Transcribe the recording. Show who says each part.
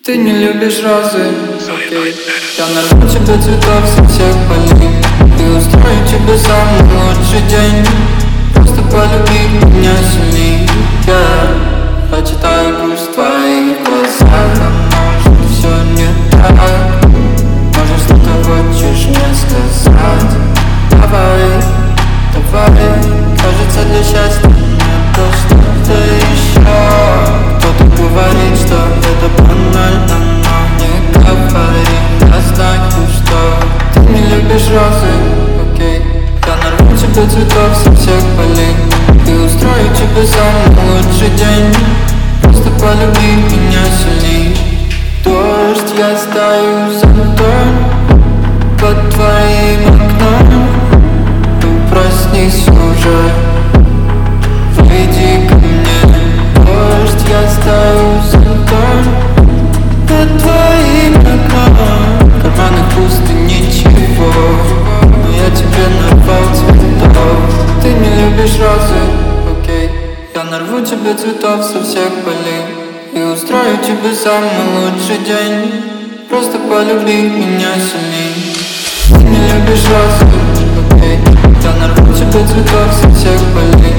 Speaker 1: Ты не любишь розы, окей. Я нарву тебе цветов со всех полей и устрою тебе самый лучший день. Просто полюби меня сильней. Я читаю грусть в твоих глазах, а может все не так. Может что-то хочешь мне сказать. Давай, давай. Кажется, для счастья нету что-то еще. Кто-то говорит, что это банально, но не говори. Я знаю, что ты не любишь розы, окей. Я нарву тебе цветов со всех полей и устрою тебе самый лучший день. Просто полюби меня сильней. Дождь, я стою за зонтом под твоим окном. Ну проснись уже, выйди ко мне. Дождь, я стою за зонтом под твоим окном. В карманах пусто, ничего, но я тебе нарвал цветов. Ты не любишь розы, окей. Я нарву тебе цветов со всех полей и устрою тебе самый лучший день. Просто полюби меня сильней. Ты не любишь розы, окей. Я нарву тебе цветов со всех полей